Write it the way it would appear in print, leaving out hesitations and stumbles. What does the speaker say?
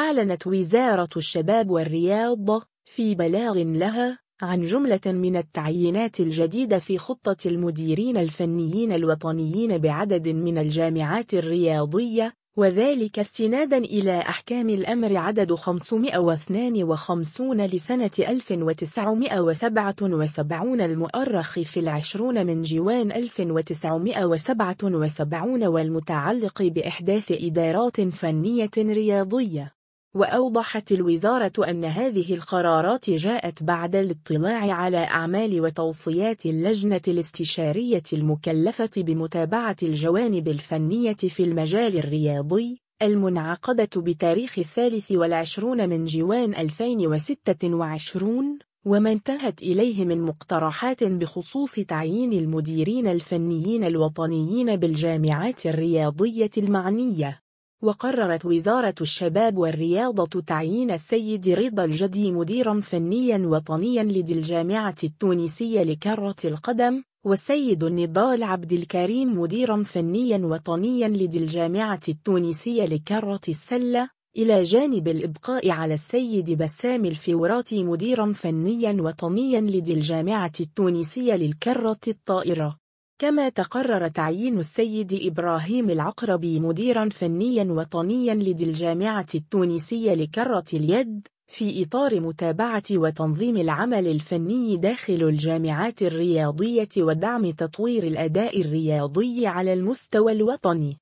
أعلنت وزارة الشباب والرياضة في بلاغ لها عن جملة من التعيينات الجديدة في خطة المديرين الفنيين الوطنيين بعدد من الجامعات الرياضية، وذلك استناداً إلى أحكام الأمر عدد 552 لسنة 1977 المؤرخ في 20 من جوان 1977 والمتعلق بإحداث إدارات فنية رياضية. وأوضحت الوزارة أن هذه القرارات جاءت بعد الاطلاع على أعمال وتوصيات اللجنة الاستشارية المكلفة بمتابعة الجوانب الفنية في المجال الرياضي المنعقدة بتاريخ 23 من جوان 2026، وما انتهت إليه من مقترحات بخصوص تعيين المديرين الفنيين الوطنيين بالجامعات الرياضية المعنية. وقررت وزارة الشباب والرياضة تعيين السيد رضا الجدي مديراً فنياً وطنياً لدى الجامعة التونسية لكرة القدم، والسيد نضال عبد الكريم مديراً فنياً وطنياً لدى الجامعة التونسية لكرة السلة، إلى جانب الإبقاء على السيد بسام الفوراتي مديراً فنياً وطنياً لدى الجامعة التونسية للكرة الطائرة. كما تقرر تعيين السيد إبراهيم العقربي مديراً فنياً وطنياً لدى الجامعة التونسية لكرة اليد، في إطار متابعة وتنظيم العمل الفني داخل الجامعات الرياضية ودعم تطوير الأداء الرياضي على المستوى الوطني.